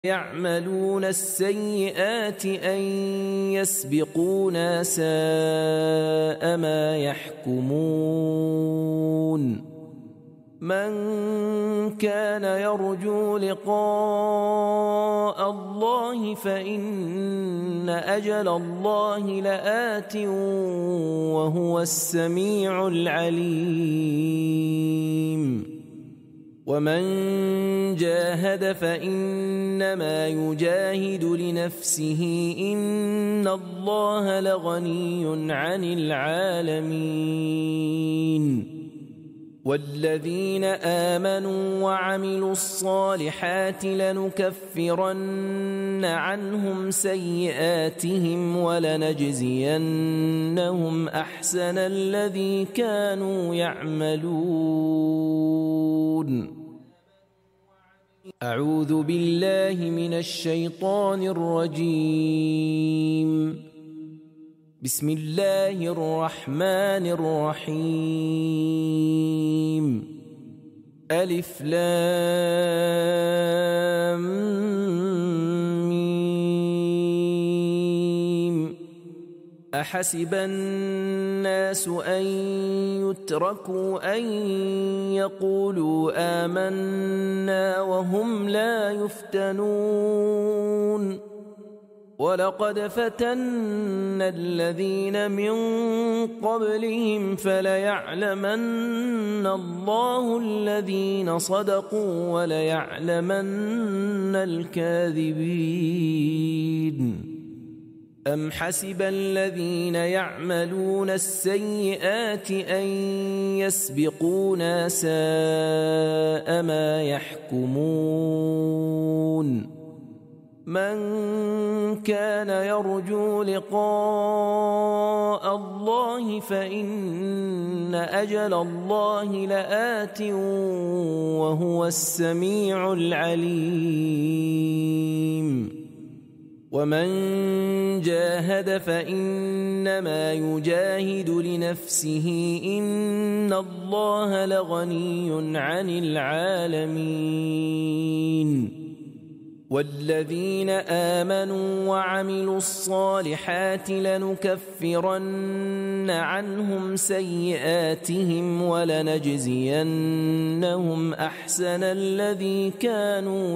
يعملون السيئات أن يسبقونا ساء ما يحكمون من كان يرجو لقاء الله فإن أجل الله لآت وهو السميع العليم ومن جاهد فإنما يجاهد لنفسه إن الله لغني عن العالمين والذين آمنوا وعملوا الصالحات لنكفرن عنهم سيئاتهم ولنجزينهم أحسن الذي كانوا يعملون أعوذ بالله من الشيطان الرجيم بسم الله الرحمن الرحيم ألف لام ميم أحسب الناس أن يتركوا أن يقولوا آمنا وهم لا يفتنون ولقد فتنا الذين من قبلهم فليعلمن الله الذين صدقوا وليعلمن الكاذبين أم حسب الذين يعملون السيئات أن يسبقونا ساء ما يحكمون من كان يرجو لقاء الله فإن أجل الله لآت وهو السميع العليم ومن جاهد فإنما يجاهد لنفسه إن الله لغني عن العالمين والذين آمنوا وعملوا الصالحات لنكفرن عنهم سيئاتهم ولنجزينهم أحسن الذي كانوا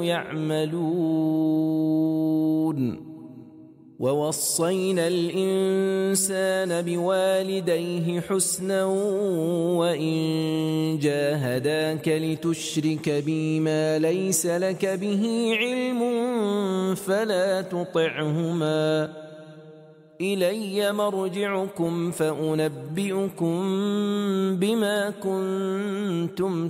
يعملون ووصينا الإنسان بوالديه حسنا وإن جاهداك لتشرك بي ما ليس لك به علم فلا تطعهما إلي مرجعكم فأنبئكم بما كنتم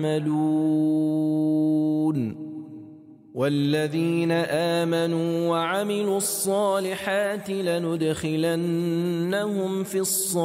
تعملون والذين آمنوا وعملوا الصالحات لندخلنهم في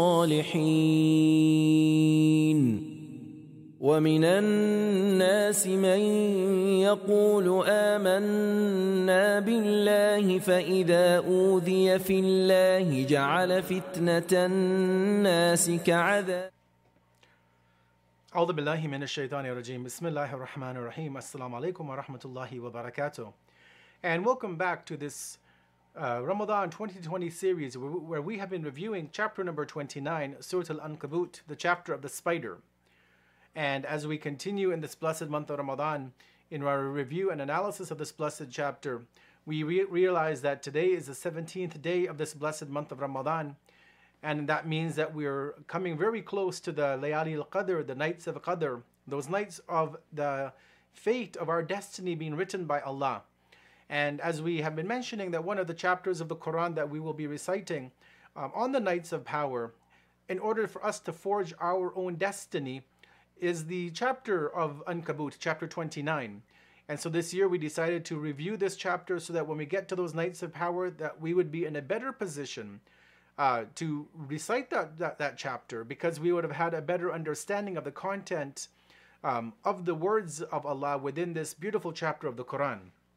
الصالحين ومن الناس من يقول آمنا بالله فإذا أوذي في الله جعل فتنة الناس كعذاب أعوذ بالله من الشيطان الرجيم بسم الله الرحمن الرحيم Assalamu alaikum wa rahmatullahi wa barakatuh. And welcome back to this Ramadan 2020 series where we have been reviewing chapter number 29, Surah Al-Ankabut, the chapter of the spider. And as we continue in this blessed month of Ramadan, in our review and analysis of this blessed chapter, we realize that today is the 17th day of this blessed month of Ramadan. And that means that we're coming very close to the Layali al-Qadr, the nights of Qadr, those nights of the fate of our destiny being written by Allah. And as we have been mentioning, that one of the chapters of the Quran that we will be reciting on the nights of power, in order for us to forge our own destiny, is the chapter of Ankabut, chapter 29. And so this year we decided to review this chapter so that when we get to those nights of power, that we would be in a better position to recite that chapter, because we would have had a better understanding of the content of the words of Allah within this beautiful chapter of the Quran.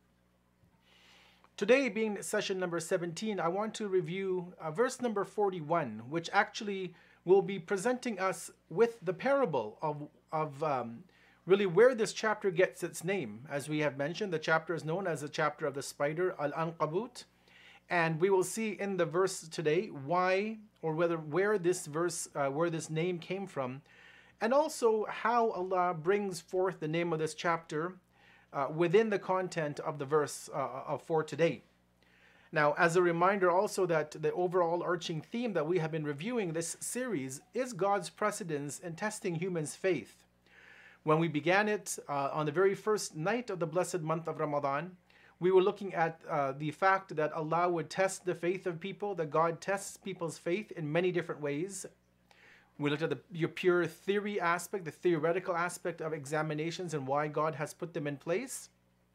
Today, being session number 17, I want to review verse number 41, which actually will be presenting us with the parable of really where this chapter gets its name. As we have mentioned, the chapter is known as the chapter of the spider, Al-Ankabut. And we will see in the verse today why, or where this verse, where this name came from, and also how Allah brings forth the name of this chapter within the content of the verse for today. Now, as a reminder also that the overall arching theme that we have been reviewing this series is God's precedence in testing humans' faith. When we began it on the very first night of the blessed month of Ramadan, we were looking at the fact that Allah would test the faith of people, that God tests people's faith in many different ways. We looked at your pure theory aspect, the theoretical aspect of examinations and why God has put them in place.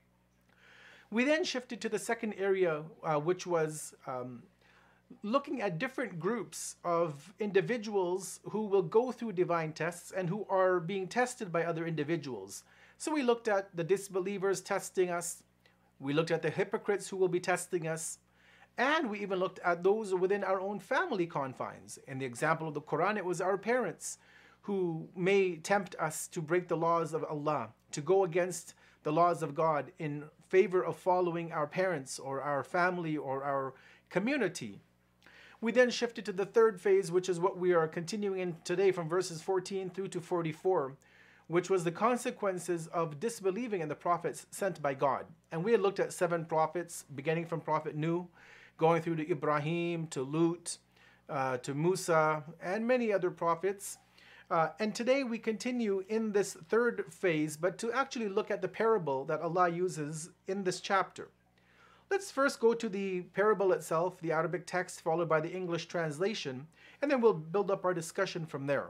We then shifted to the second area, which was looking at different groups of individuals who will go through divine tests and who are being tested by other individuals. So we looked at the disbelievers testing us. We looked at the hypocrites who will be testing us. And we even looked at those within our own family confines. In the example of the Quran, it was our parents who may tempt us to break the laws of Allah, to go against the laws of God in favor of following our parents or our family or our community. We then shifted to the third phase, which is what we are continuing in today from verses 14 through to 44, which was the consequences of disbelieving in the prophets sent by God. And we had looked at 7 prophets, beginning from Prophet Nuh, going through to Ibrahim, to Lut, to Musa, and many other prophets. And today we continue in this third phase, but to actually look at the parable that Allah uses in this chapter. Let's first go to the parable itself, the Arabic text, followed by the English translation, and then we'll build up our discussion from there.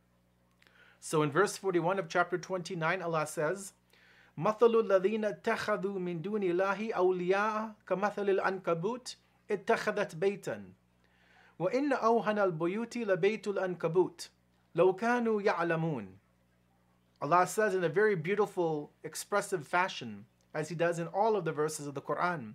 So in verse 41 of chapter 29, Allah says, مَثَلُ الَّذِينَ اتَّخَذُوا مِن دُونِ اللَّهِ أَوْلِيَاءَ كَمَثَلِ الْعَنْكَبُوتِ اتَّخَذَتْ بَيْتًا وَإِنَّ أَوْهَنَ الْبُيُوتِ لَبَيْتُ الْعَنْكَبُوتِ لَوْ كَانُوا يَعْلَمُونَ. Allah says in a very beautiful, expressive fashion, as He does in all of the verses of the Quran,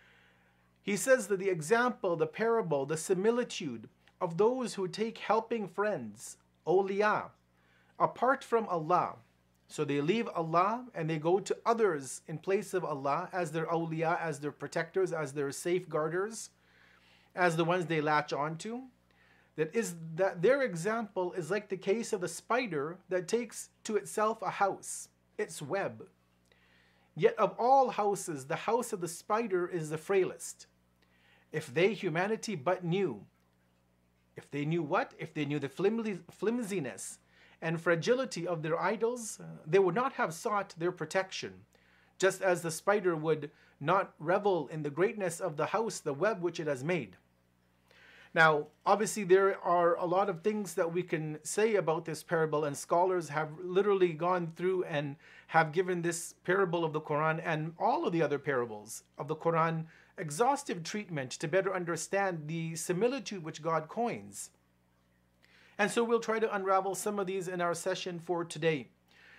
He says that the example, the parable, the similitude of those who take helping friends, awliya, apart from Allah. So they leave Allah and they go to others in place of Allah as their awliya, as their protectors, as their safeguarders, as the ones they latch onto. That their example is like the case of the spider that takes to itself a house, its web. Yet of all houses, the house of the spider is the frailest. If they, humanity, but knew. If they knew what? If they knew the flimsiness and fragility of their idols, they would not have sought their protection, just as the spider would not revel in the greatness of the house, the web which it has made. Now, obviously, there are a lot of things that we can say about this parable, and scholars have literally gone through and have given this parable of the Quran and all of the other parables of the Quran exhaustive treatment to better understand the similitude which God coins. And so we'll try to unravel some of these in our session for today.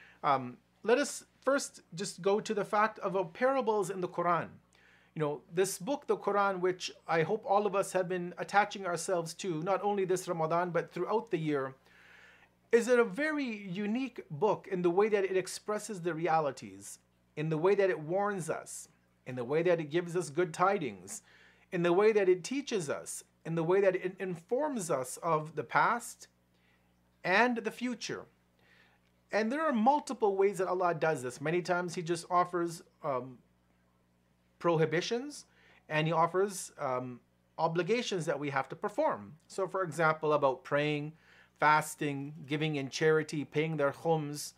Let us first just go to the fact of parables in the Quran. You know, this book, the Quran, which I hope all of us have been attaching ourselves to, not only this Ramadan, but throughout the year, is a very unique book in the way that it expresses the realities, in the way that it warns us, in the way that it gives us good tidings, in the way that it teaches us, in the way that it informs us of the past and the future. And there are multiple ways that Allah does this. Many times He just offers prohibitions, and He offers obligations that we have to perform. So for example, about praying, fasting, giving in charity, paying their khums.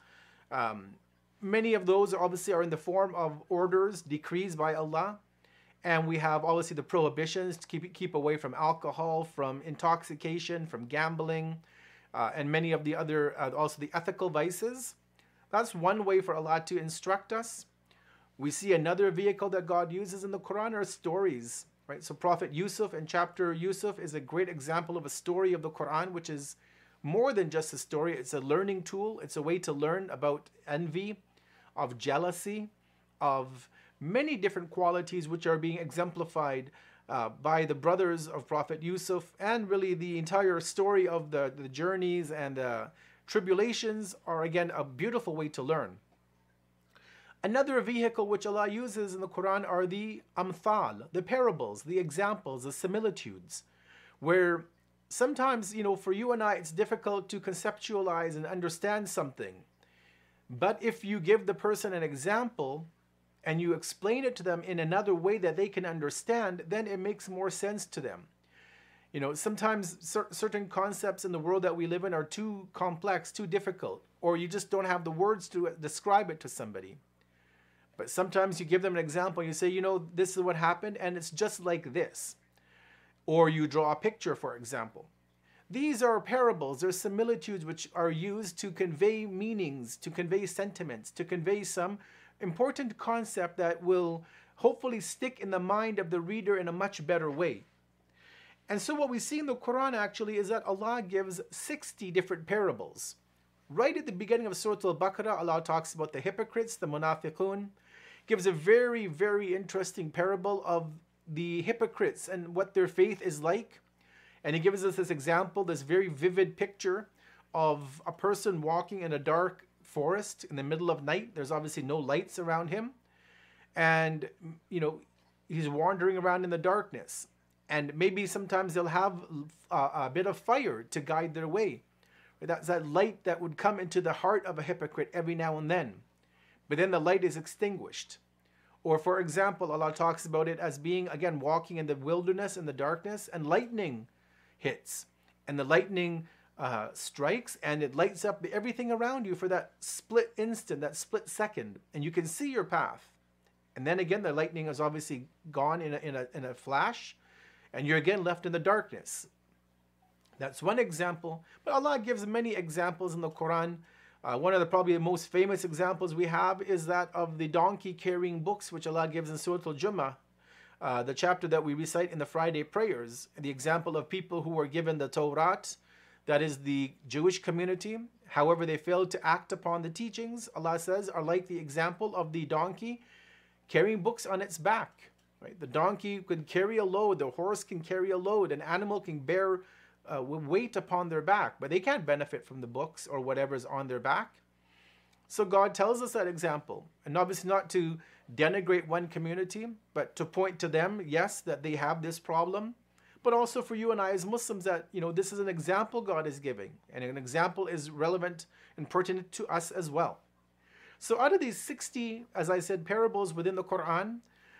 Many of those obviously are in the form of orders, decrees by Allah. And we have obviously the prohibitions to keep away from alcohol, from intoxication, from gambling, and many of the other, also the ethical vices. That's one way for Allah to instruct us. We see another vehicle that God uses in the Quran are stories, right? So Prophet Yusuf and chapter Yusuf is a great example of a story of the Quran, which is more than just a story. It's a learning tool. It's a way to learn about envy, of jealousy, of many different qualities which are being exemplified by the brothers of Prophet Yusuf, and really the entire story of the journeys and the tribulations are again a beautiful way to learn. Another vehicle which Allah uses in the Quran are the amthal, the parables, the examples, the similitudes, where sometimes, for you and I, it's difficult to conceptualize and understand something. But if you give the person an example and you explain it to them in another way that they can understand, then it makes more sense to them. Sometimes certain concepts in the world that we live in are too complex, too difficult, or you just don't have the words to describe it to somebody. But sometimes you give them an example, you say, this is what happened, and it's just like this. Or you draw a picture, for example. These are parables, they're similitudes which are used to convey meanings, to convey sentiments, to convey some important concept that will hopefully stick in the mind of the reader in a much better way. And so what we see in the Quran actually is that Allah gives 60 different parables. Right at the beginning of Surah Al-Baqarah, Allah talks about the hypocrites, the munafiqun, gives a very, very interesting parable of the hypocrites and what their faith is like. And he gives us this example, this very vivid picture of a person walking in a dark forest in the middle of night. There's obviously no lights around him. And, he's wandering around in the darkness. And maybe sometimes they'll have a bit of fire to guide their way. That's that light that would come into the heart of a hypocrite every now and then. But then the light is extinguished. Or for example, Allah talks about it as being, again, walking in the wilderness in the darkness, and lightning hits. And the lightning strikes, and it lights up everything around you for that split instant, that split second. And you can see your path. And then again, the lightning is obviously gone in a flash. And you're again left in the darkness. That's one example. But Allah gives many examples in the Quran. One of the probably the most famous examples we have is that of the donkey carrying books, which Allah gives in Surah Al-Jummah, the chapter that we recite in the Friday prayers. The example of people who were given the Torah, that is the Jewish community. However, they failed to act upon the teachings, Allah says, are like the example of the donkey carrying books on its back. Right? The donkey can carry a load, the horse can carry a load, an animal can bear weight upon their back, but they can't benefit from the books or whatever's on their back. So God tells us that example, and obviously not to denigrate one community, but to point to them, yes, that they have this problem, but also for you and I as Muslims that, this is an example God is giving, and an example is relevant and pertinent to us as well. So out of these 60, as I said, parables within the Quran,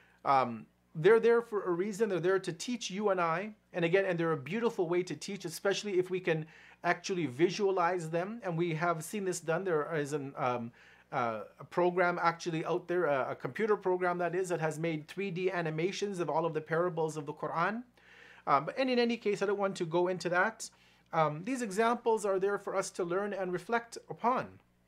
they're there for a reason. They're there to teach you and I. And they're a beautiful way to teach, especially if we can actually visualize them. And we have seen this done. There is a program actually out there, a computer program that has made 3D animations of all of the parables of the Quran. But in any case, I don't want to go into that. These examples are there for us to learn and reflect upon.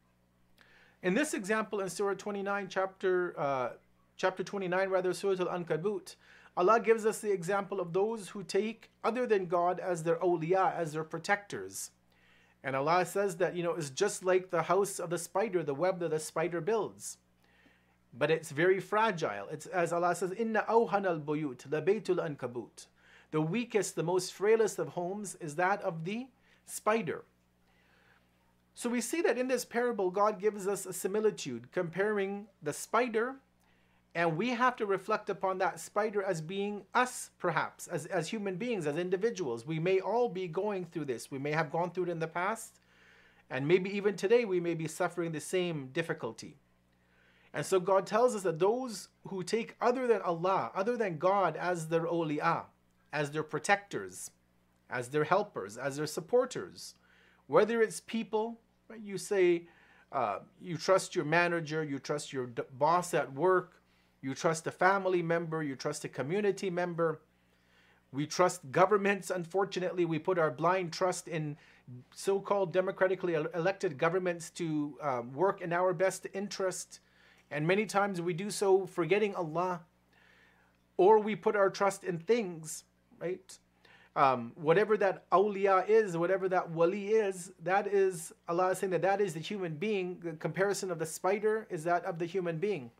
In this example in Surah 29, chapter 29, Surah Al-Ankabut, Allah gives us the example of those who take other than God as their awliya, as their protectors. And Allah says that, it's just like the house of the spider, the web that the spider builds. But it's very fragile. It's as Allah says, Inna awhana al-buyut, la baytul ankabut. The weakest, the most frailest of homes is that of the spider. So we see that in this parable, God gives us a similitude comparing the spider, and we have to reflect upon that spider as being us, perhaps, as human beings, as individuals. We may all be going through this. We may have gone through it in the past, and maybe even today we may be suffering the same difficulty. And so God tells us that those who take other than Allah, other than God, as their awliya, as their protectors, as their helpers, as their supporters, whether it's people, right? You say you trust your manager, you trust your boss at work, you trust a family member, you trust a community member. We trust governments. Unfortunately, we put our blind trust in so-called democratically elected governments to work in our best interest. And many times we do so forgetting Allah. Or we put our trust in things, right? Whatever that awliya is, whatever that wali is, that is, Allah is saying that is the human being. The comparison of the spider is that of the human being.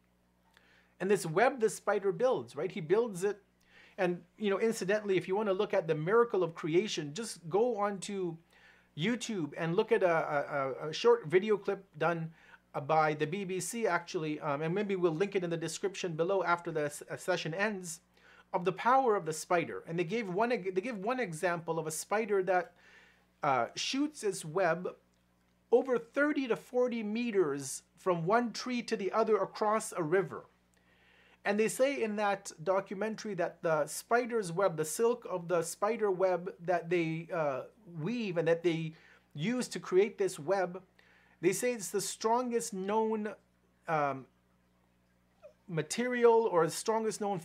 And this web the spider builds, right? He builds it. And, incidentally, if you want to look at the miracle of creation, just go on to YouTube and look at a short video clip done by the BBC actually, and maybe we'll link it in the description below after the session ends, of the power of the spider. And they give one example of a spider that shoots its web over 30 to 40 meters from one tree to the other across a river. And they say in that documentary that the spider's web, the silk of the spider web that they weave and that they use to create this web, they say it's the strongest known material, or the strongest known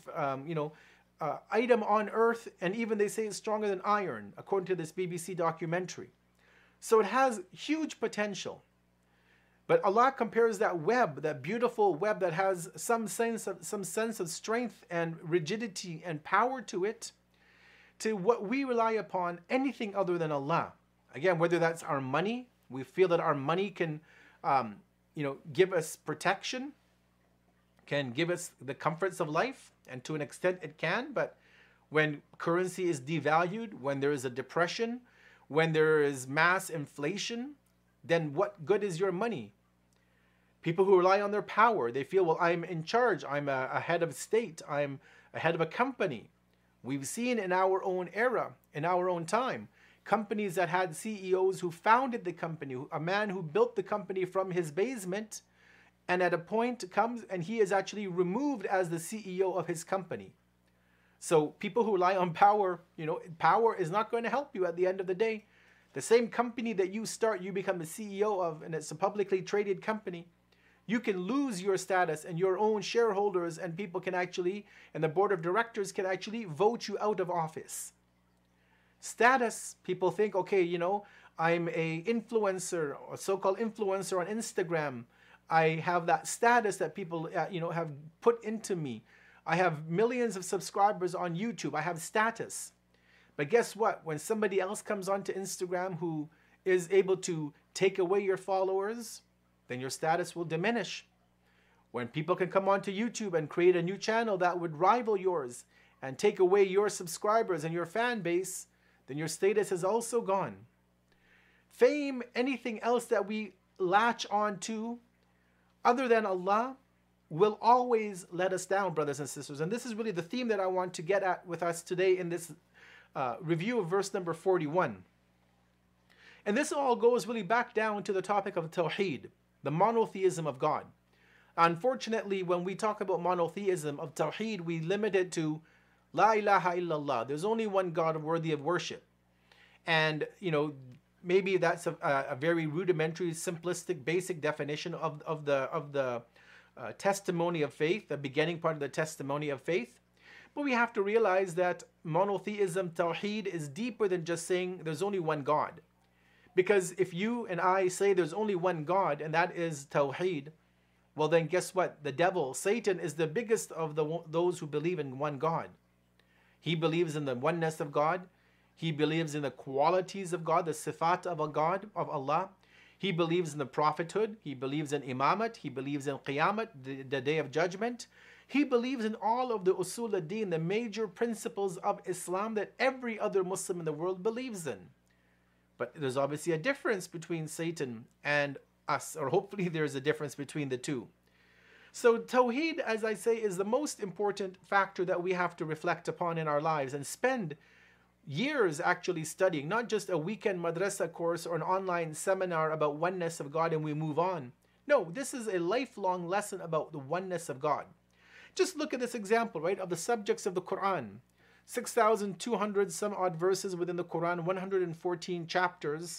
item on earth, and even they say it's stronger than iron, according to this BBC documentary. So it has huge potential. But Allah compares that web, that beautiful web that has some sense of strength and rigidity and power to it, to what we rely upon, anything other than Allah. Again, whether that's our money, we feel that our money can, give us protection, can give us the comforts of life, and to an extent it can. But when currency is devalued, when there is a depression, when there is mass inflation, then what good is your money? People who rely on their power, they feel, well, I'm in charge, I'm a head of state, I'm a head of a company. We've seen in our own era, in our own time, companies that had CEOs who founded the company, a man who built the company from his basement, and at a point comes and he is actually removed as the CEO of his company. So people who rely on power, power is not going to help you at the end of the day. The same company that you start, you become the CEO of, and it's a publicly traded company, you can lose your status, and your own shareholders and people can actually, and the board of directors can actually vote you out of office. Status, people think, okay, I'm a influencer, a so-called influencer on Instagram. I have that status that people, have put into me. I have millions of subscribers on YouTube. I have status. But guess what? When somebody else comes onto Instagram who is able to take away your followers, then your status will diminish. When people can come onto YouTube and create a new channel that would rival yours and take away your subscribers and your fan base, then your status is also gone. Fame, anything else that we latch on to other than Allah, will always let us down, brothers and sisters. And this is really the theme that I want to get at with us today in this review of verse number 41. And this all goes really back down to the topic of Tawheed, the monotheism of God. Unfortunately, when we talk about monotheism of Tawheed, we limit it to La ilaha illallah. There's only one God worthy of worship. And, maybe that's a very rudimentary, simplistic, basic definition of the testimony of faith, the beginning part of the testimony of faith. But we have to realize that monotheism, Tawheed, is deeper than just saying there's only one God. Because if you and I say there's only one God, and that is Tawheed, well then guess what? The devil, Satan, is the biggest of those who believe in one God. He believes in the oneness of God. He believes in the qualities of God, the sifat of a God, of Allah. He believes in the prophethood. He believes in imamat. He believes in qiyamah, the day of judgment. He believes in all of the usul ad-din, the major principles of Islam that every other Muslim in the world believes in. But there's obviously a difference between Satan and us, or hopefully there's a difference between the two. So Tawheed, as I say, is the most important factor that we have to reflect upon in our lives and spend years actually studying, not just a weekend madrasa course or an online seminar about oneness of God and we move on. No, this is a lifelong lesson about the oneness of God. Just look at this example, right, of the subjects of the Quran. 6,200 some odd verses within the Quran, 114 chapters.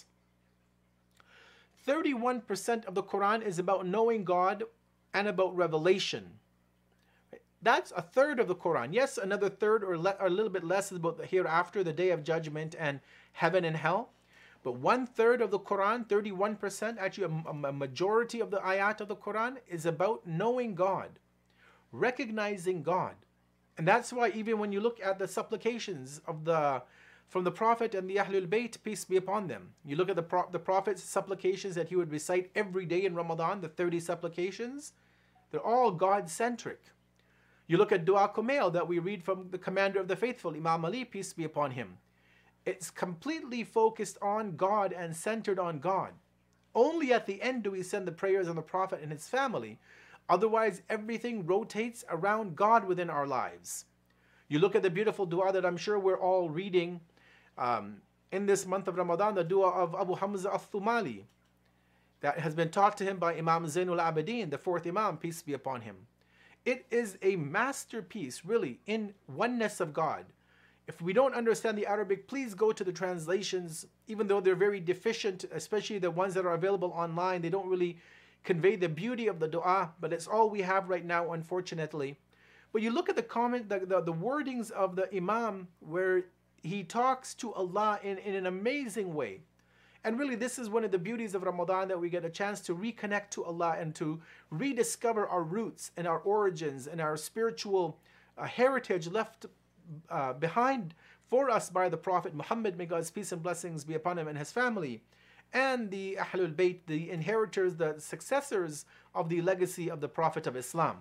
31% of the Quran is about knowing God and about revelation. That's a third of the Quran. Yes, another third or a little bit less is about the hereafter, the day of judgment and heaven and hell. But 1/3 of the Quran, 31%, actually a majority of the ayat of the Quran is about knowing God, recognizing God. And that's why even when you look at the supplications from the Prophet and the Ahlul Bayt, peace be upon them, you look at the Prophet's supplications that he would recite every day in Ramadan, the 30 supplications, they're all God-centric. You look at Dua Kumail that we read from the commander of the faithful, Imam Ali, peace be upon him. It's completely focused on God and centered on God. Only at the end do we send the prayers on the Prophet and his family. Otherwise, everything rotates around God within our lives. You look at the beautiful dua that I'm sure we're all reading in this month of Ramadan, the dua of Abu Hamza al-Thumali, that has been taught to him by Imam Zainul Abidin, the fourth Imam, peace be upon him. It is a masterpiece, really, in oneness of God. If we don't understand the Arabic, please go to the translations, even though they're very deficient, especially the ones that are available online. They don't really convey the beauty of the dua, but it's all we have right now, unfortunately. But you look at the comment, the wordings of the Imam, where he talks to Allah in an amazing way. And really, this is one of the beauties of Ramadan, that we get a chance to reconnect to Allah and to rediscover our roots and our origins and our spiritual heritage left behind for us by the Prophet Muhammad, may God's peace and blessings be upon him and his family, and the Ahlul Bayt, the inheritors, the successors of the legacy of the Prophet of Islam.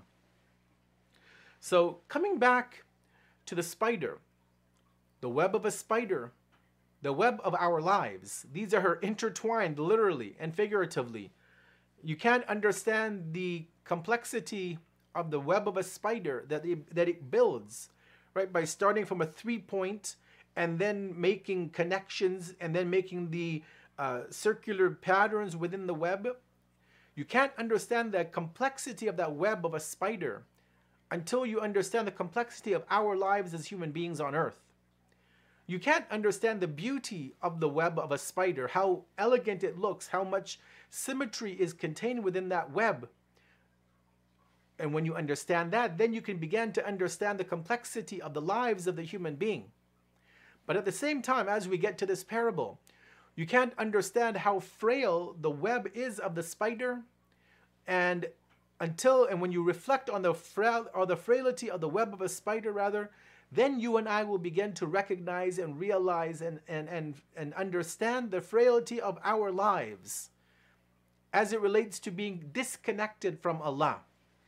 So coming back to the spider, the web of a spider, the web of our lives, these are intertwined literally and figuratively. You can't understand the complexity of the web of a spider that it builds, right? By starting from a 3-point and then making connections and then making the circular patterns within the web. You can't understand the complexity of that web of a spider until you understand the complexity of our lives as human beings on earth. You can't understand the beauty of the web of a spider, how elegant it looks, how much symmetry is contained within that web. And when you understand that, then you can begin to understand the complexity of the lives of the human being. But at the same time, as we get to this parable, you can't understand how frail the web is of the spider, and when you reflect on the frailty of the web of a spider, rather, then you and I will begin to recognize and realize and understand the frailty of our lives as it relates to being disconnected from Allah.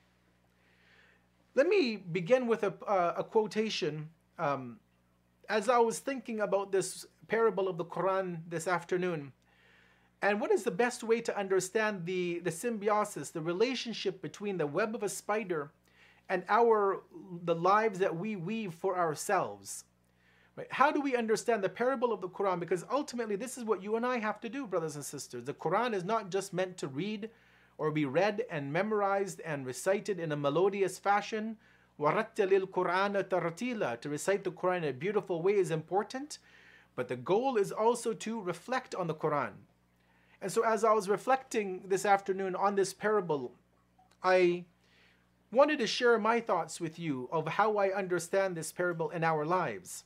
Let me begin with a quotation. As I was thinking about this parable of the Quran this afternoon, and what is the best way to understand the symbiosis, the relationship between the web of a spider and the lives that we weave for ourselves. Right? How do we understand the parable of the Quran? Because ultimately this is what you and I have to do, brothers and sisters. The Quran is not just meant to read or be read and memorized and recited in a melodious fashion. وَرَتَّلِ الْقُرْآنَ تَرْتِيلًا. To recite the Quran in a beautiful way is important, but the goal is also to reflect on the Quran. And so as I was reflecting this afternoon on this parable, I wanted to share my thoughts with you of how I understand this parable in our lives.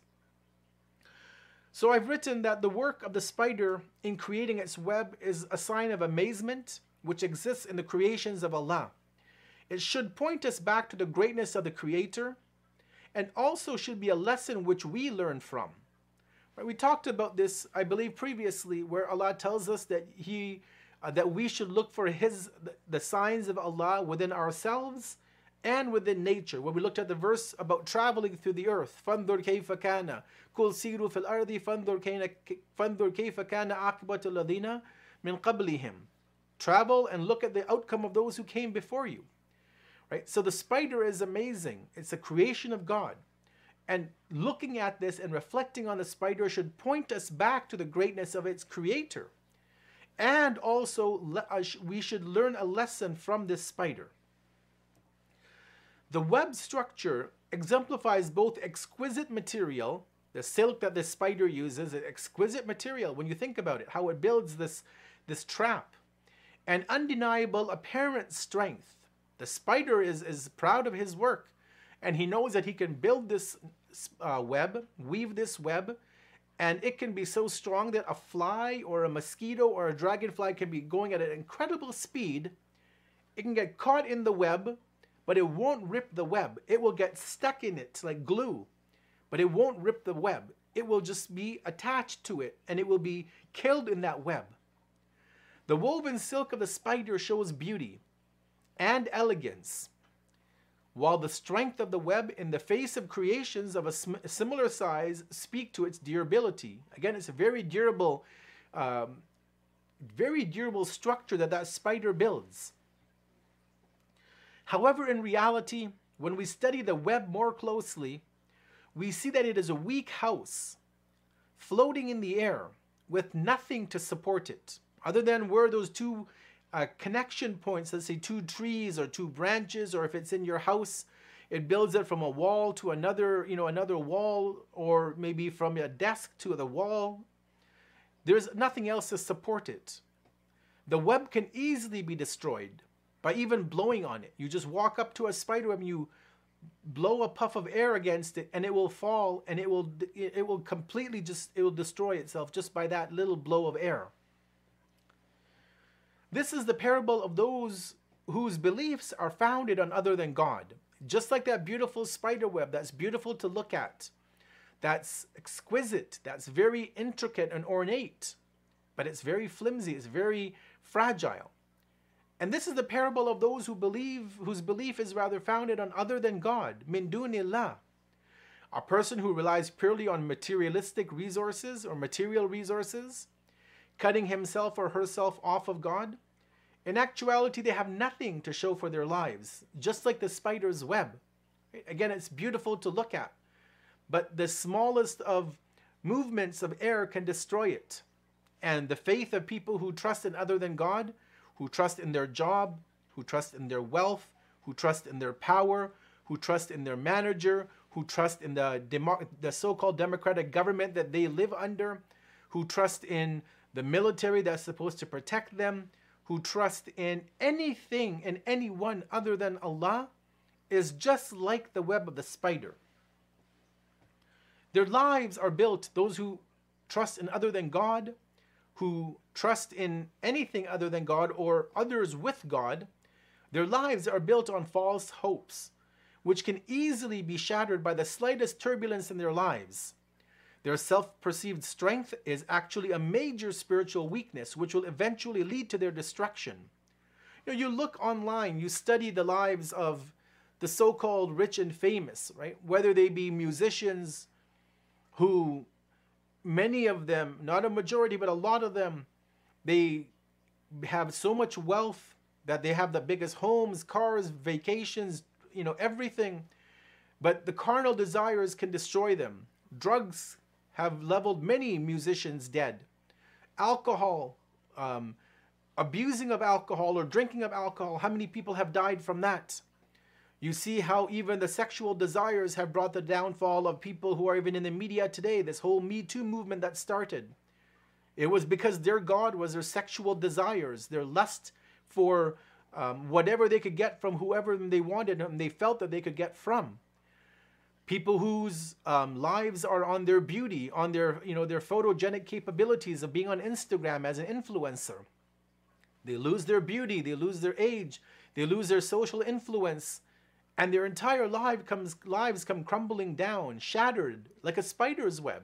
So I've written that the work of the spider in creating its web is a sign of amazement which exists in the creations of Allah. It should point us back to the greatness of the Creator, and also should be a lesson which we learn from. Right? We talked about this, I believe, previously, where Allah tells us that that we should look for the signs of Allah within ourselves and within nature. When we looked at the verse about traveling through the earth, فَانْظُرْ كَيْفَ كَانَ قُلْ سِيرُوا فِي الْأَرْضِ فَانْظُرْ كَيْفَ كَانَ عَاقِبَةُ الَّذِينَ مِنْ قَبْلِهِمْ. Travel and look at the outcome of those who came before you. Right? So the spider is amazing. It's a creation of God. And looking at this and reflecting on the spider should point us back to the greatness of its creator. And also we should learn a lesson from this spider. The web structure exemplifies both exquisite material, the silk that the spider uses, is exquisite material when you think about it, how it builds this trap, and undeniable apparent strength. The spider is proud of his work, and he knows that he can build this web, weave this web, and it can be so strong that a fly or a mosquito or a dragonfly can be going at an incredible speed. It can get caught in the web, but it won't rip the web. It will get stuck in it like glue, but it won't rip the web. It will just be attached to it, and it will be killed in that web. The woven silk of the spider shows beauty and elegance, while the strength of the web in the face of creations of a similar size speak to its durability. Again, it's a very durable structure that spider builds. However, in reality, when we study the web more closely, we see that it is a weak house floating in the air with nothing to support it, other than where those two connection points, let's say two trees or two branches, or if it's in your house, it builds it from a wall to another, another wall, or maybe from a desk to the wall. There's nothing else to support it. The web can easily be destroyed by even blowing on it. You just walk up to a spider web and you blow a puff of air against it, and it will fall, and it will completely it will destroy itself just by that little blow of air. This is the parable of those whose beliefs are founded on other than God. Just like that beautiful spider web that's beautiful to look at, that's exquisite, that's very intricate and ornate, but it's very flimsy, it's very fragile. And this is the parable of those whose belief is rather founded on other than God, min dunillah. A person who relies purely on materialistic resources or material resources, cutting himself or herself off of God. In actuality, they have nothing to show for their lives, just like the spider's web. Again, it's beautiful to look at, but the smallest of movements of air can destroy it. And the faith of people who trust in other than God, who trust in their job, who trust in their wealth, who trust in their power, who trust in their manager, who trust in the so-called democratic government that they live under, who trust in the military that's supposed to protect them, who trust in anything and anyone other than Allah, is just like the web of the spider. Their lives are built, those who trust in other than God, who trust in anything other than God or others with God, their lives are built on false hopes, which can easily be shattered by the slightest turbulence in their lives. Their self-perceived strength is actually a major spiritual weakness, which will eventually lead to their destruction. You look online, you study the lives of the so-called rich and famous, right? Whether they be musicians who, many of them, not a majority, but a lot of them, they have so much wealth that they have the biggest homes, cars, vacations, everything. But the carnal desires can destroy them. Drugs have leveled many musicians dead. Alcohol, abusing of alcohol or drinking of alcohol, how many people have died from that? You see how even the sexual desires have brought the downfall of people who are even in the media today, this whole Me Too movement that started. It was because their God was their sexual desires, their lust for whatever they could get from whoever they wanted and they felt that they could get from. People whose lives are on their beauty, on their photogenic capabilities of being on Instagram as an influencer. They lose their beauty, they lose their age, they lose their social influence, and their entire lives come crumbling down, shattered like a spider's web.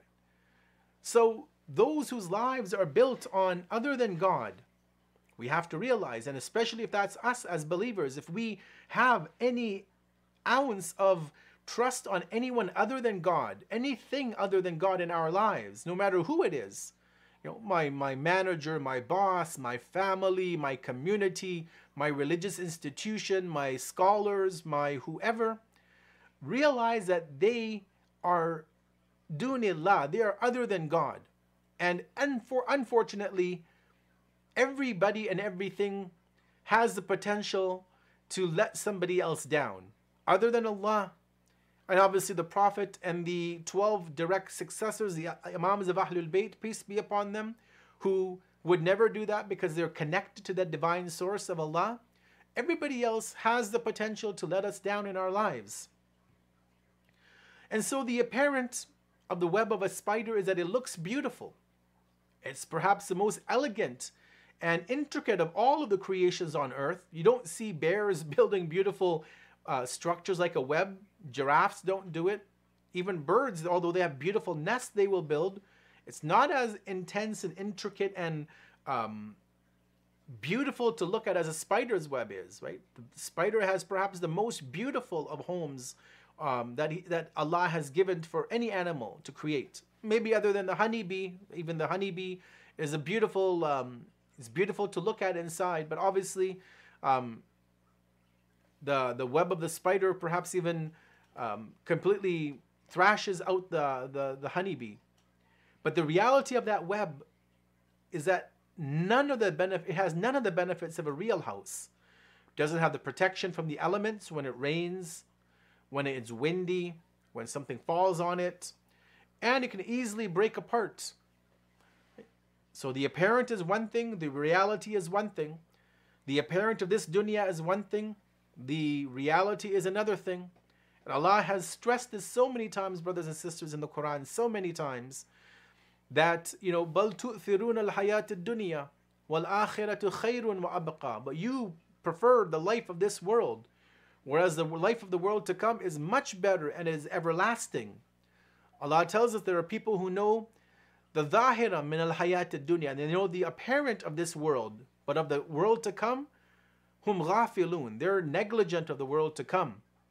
So those whose lives are built on other than God, we have to realize, and especially if that's us as believers, if we have any ounce of trust on anyone other than God, anything other than God in our lives, no matter who it is, my manager, my boss, my family, my community, my religious institution, my scholars, my whoever, realize that they are dunillah, they are other than God. And unfortunately, everybody and everything has the potential to let somebody else down, other than Allah. And obviously the Prophet and the 12 direct successors, the Imams of Ahlul Bayt, peace be upon them, who would never do that because they're connected to the divine source of Allah. Everybody else has the potential to let us down in our lives. And so the apparent of the web of a spider is that it looks beautiful. It's perhaps the most elegant and intricate of all of the creations on earth. You don't see bears building beautiful structures like a web. Giraffes don't do it. Even birds, although they have beautiful nests they will build, it's not as intense and intricate and beautiful to look at as a spider's web is, right? The spider has perhaps the most beautiful of homes that Allah has given for any animal to create. Maybe other than the honeybee. Even the honeybee is a beautiful, it's beautiful to look at inside. But obviously, the web of the spider perhaps even completely thrashes out the honeybee. But the reality of that web is that it has none of the benefits of a real house. It doesn't have the protection from the elements when it rains, when it's windy, when something falls on it, and it can easily break apart. So the apparent is one thing, the reality is one thing. The apparent of this dunya is one thing, the reality is another thing. And Allah has stressed this so many times, brothers and sisters, in the Quran, so many times, that, بَلْ تُؤْثِرُونَ الْحَيَاةِ الدُّنْيَا وَالْآخِرَةُ خَيْرٌ وَأَبْقَى. But you prefer the life of this world, whereas the life of the world to come is much better and is everlasting. Allah tells us there are people who know the dhahira min al-hayat ad-dunya, and they know the apparent of this world, but of the world to come, hum ghafilun, they're negligent of the world to come.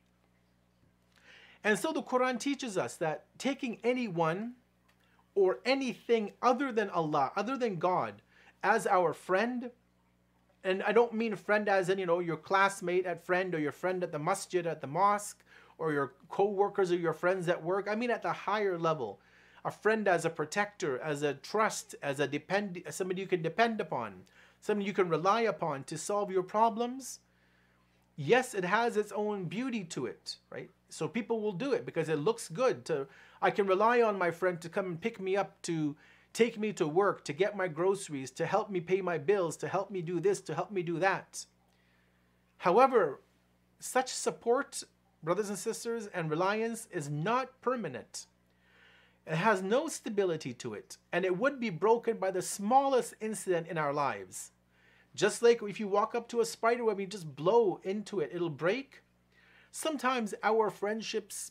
And so the Quran teaches us that taking anyone or anything other than Allah, other than God, as our friend, and I don't mean friend as in, your classmate at friend, or your friend at the masjid, at the mosque, or your co-workers or your friends at work. I mean at the higher level. A friend as a protector, as a trust, as somebody you can depend upon, somebody you can rely upon to solve your problems. Yes, it has its own beauty to it, right? So people will do it because it looks good. I can rely on my friend to come and pick me up, to take me to work, to get my groceries, to help me pay my bills, to help me do this, to help me do that. However, such support, brothers and sisters, and reliance is not permanent. It has no stability to it, and it would be broken by the smallest incident in our lives. Just like if you walk up to a spider web and you just blow into it, it'll break. Sometimes our friendships,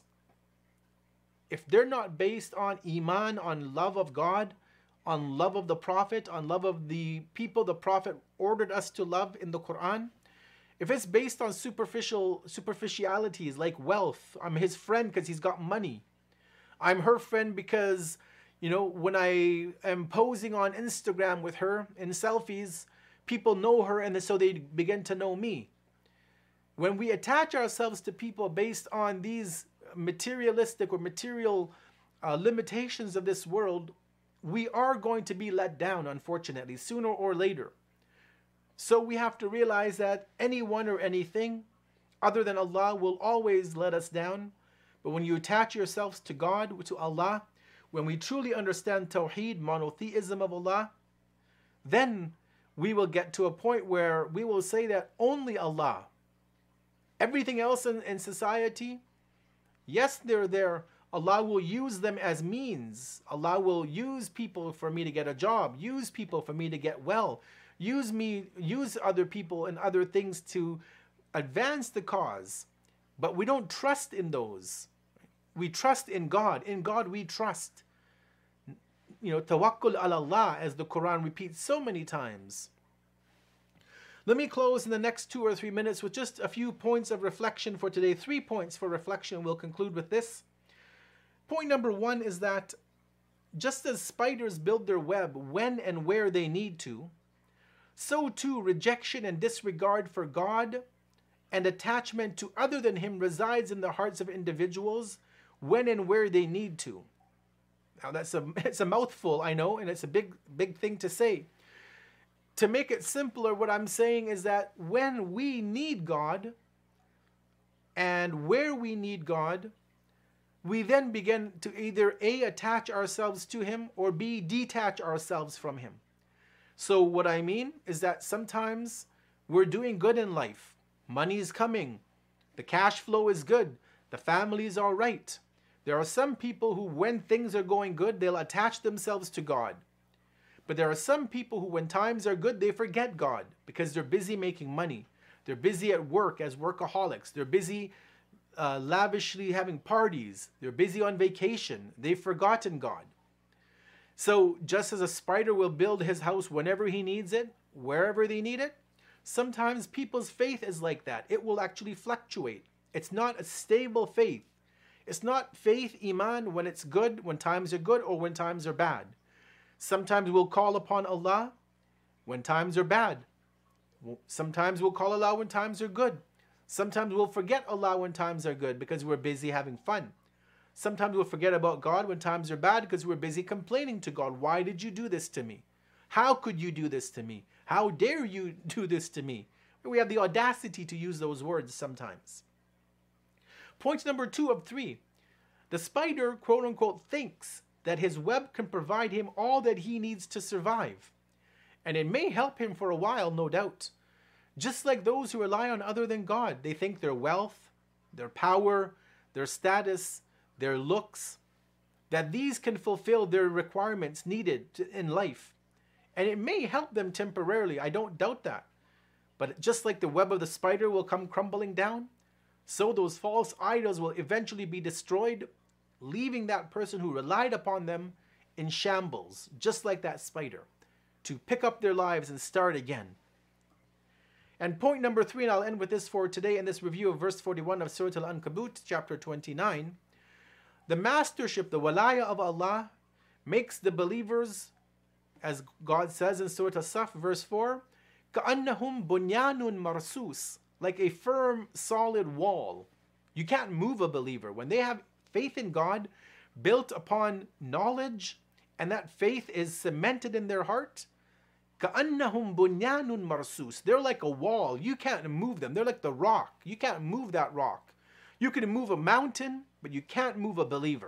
if they're not based on iman, on love of God, on love of the Prophet, on love of the people the Prophet ordered us to love in the Quran, if it's based on superficialities like wealth, I'm his friend because he's got money. I'm her friend because, when I am posing on Instagram with her in selfies, people know her and so they begin to know me. When we attach ourselves to people based on these materialistic or material limitations of this world, we are going to be let down, unfortunately, sooner or later. So we have to realize that anyone or anything other than Allah will always let us down. But when you attach yourselves to God, to Allah, when we truly understand Tawheed, monotheism of Allah, then we will get to a point where we will say that only Allah. Everything else in society, yes, they're there. Allah will use them as means. Allah will use people for me to get a job, use people for me to get well, use other people and other things to advance the cause. But we don't trust in those. We trust in God. In God we trust. Tawakkul ala Allah, as the Quran repeats so many times. Let me close in the next 2 or 3 minutes with just a few points of reflection for today. 3 points for reflection. We'll conclude with this. Point number 1 is that just as spiders build their web when and where they need to, so too rejection and disregard for God and attachment to other than Him resides in the hearts of individuals when and where they need to. Now it's a mouthful, I know, and it's a big thing to say. To make it simpler, what I'm saying is that when we need God and where we need God, we then begin to either A, attach ourselves to Him, or B, detach ourselves from Him. So what I mean is that sometimes we're doing good in life. Money is coming. The cash flow is good. The family is all right. There are some people who, when things are going good, they'll attach themselves to God. But there are some people who, when times are good, they forget God because they're busy making money. They're busy at work as workaholics. They're busy lavishly having parties. They're busy on vacation. They've forgotten God. So just as a spider will build his house whenever he needs it, wherever they need it. Sometimes people's faith is like that. It will actually fluctuate. It's not a stable faith. It's not faith, iman, when it's good, when times are good, or when times are bad. Sometimes we'll call upon Allah when times are bad. Sometimes we'll call Allah when times are good. Sometimes we'll forget Allah when times are good because we're busy having fun. Sometimes we'll forget about God when times are bad because we're busy complaining to God. Why did you do this to me? How could you do this to me? How dare you do this to me? We have the audacity to use those words sometimes. Point number 2 of 3. The spider, quote unquote, thinks that his web can provide him all that he needs to survive. And it may help him for a while, no doubt. Just like those who rely on other than God, they think their wealth, their power, their status, their looks, that these can fulfill their requirements needed in life. And it may help them temporarily, I don't doubt that. But just like the web of the spider will come crumbling down, so those false idols will eventually be destroyed, leaving that person who relied upon them in shambles, just like that spider, to pick up their lives and start again. And point number 3, and I'll end with this for today in this review of verse 41 of Surah Al-Ankabut, chapter 29. The mastership, the walaya of Allah, makes the believers, as God says in Surah As-Saf, verse 4, كَأَنَّهُمْ بُنْيَانٌ مَرْسُوسٌ, like a firm, solid wall. You can't move a believer. When they have faith in God, built upon knowledge, and that faith is cemented in their heart, كَأَنَّهُمْ بُنْيَانٌ مَرْسُوسٌ, they're like a wall. You can't move them. They're like the rock. You can't move that rock. You can move a mountain, but you can't move a believer.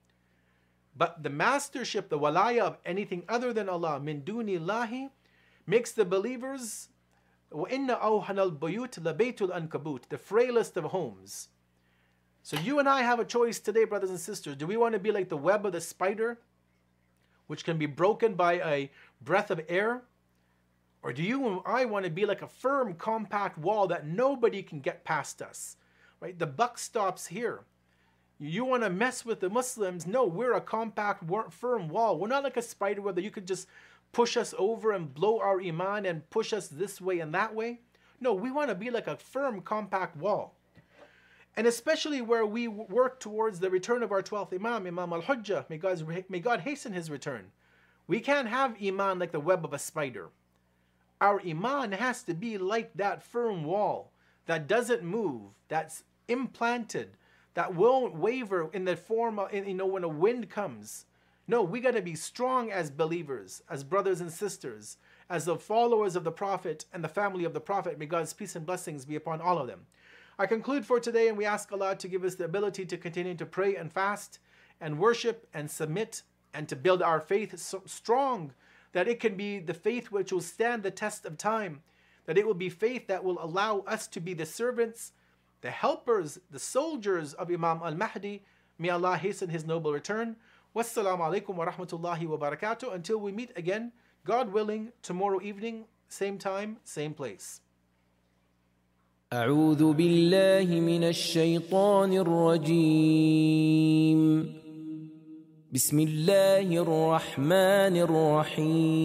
But the mastership, the walaya of anything other than Allah, min dunillahi, makes the believers, وَإِنَّ أَوْحَنَ الْبُيُوتِ لَبَيْتُ الْأَنْكَبُوتِ, the frailest of homes. So you and I have a choice today, brothers and sisters. Do we want to be like the web of the spider, which can be broken by a breath of air? Or do you and I want to be like a firm, compact wall that nobody can get past us? Right? The buck stops here. You want to mess with the Muslims? No, we're a compact, firm wall. We're not like a spider web that you could just push us over and blow our iman and push us this way and that way. No, we want to be like a firm, compact wall. And especially where we work towards the return of our 12th Imam, Imam al-Hujjah, may God hasten his return. We can't have iman like the web of a spider. Our iman has to be like that firm wall that doesn't move, that's implanted, that won't waver in the form of, when a wind comes. No, we got to be strong as believers, as brothers and sisters, as the followers of the Prophet and the family of the Prophet. May God's peace and blessings be upon all of them. I conclude for today, and we ask Allah to give us the ability to continue to pray and fast and worship and submit and to build our faith so strong that it can be the faith which will stand the test of time, that it will be faith that will allow us to be the servants, the helpers, the soldiers of Imam al-Mahdi. May Allah hasten his noble return. Wassalamu alaikum wa rahmatullahi wa barakatuh. Until we meet again, God willing, tomorrow evening, same time, same place. أعوذ بالله من الشيطان الرجيم. بسم الله الرحمن الرحيم.